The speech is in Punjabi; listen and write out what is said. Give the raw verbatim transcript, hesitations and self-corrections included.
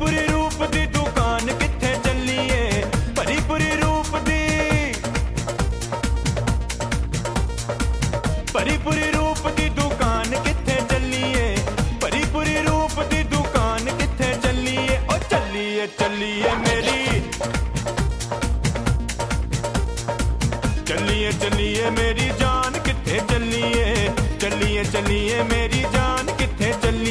ਭਰੀਪੁਰੀ ਰੂਪ ਦੀ ਦੁਕਾਨ ਕਿੱਥੇ ਚੱਲੀਏ, ਭਰੀਪੁਰੀ ਰੂਪ ਦੀ, ਭਰੀਪੁਰੀ ਰੂਪ ਦੀ ਦੁਕਾਨ ਕਿੱਥੇ ਚੱਲੀਏ, ਭਰੀਪੁਰੀ ਰੂਪ ਦੀ ਦੁਕਾਨ ਕਿੱਥੇ ਚੱਲੀਏ। ਓ ਚੱਲੀਏ ਚੱਲੀਏ ਮੇਰੀ, ਚੱਲੀਏ ਚੱਲੀਏ ਮੇਰੀ ਜਾਨ ਕਿੱਥੇ ਚੱਲੀਏ, ਚੱਲੀਏ ਚੱਲੀਏ ਮੇਰੀ ਜਾਨ ਕਿੱਥੇ ਚੱਲੀਏ।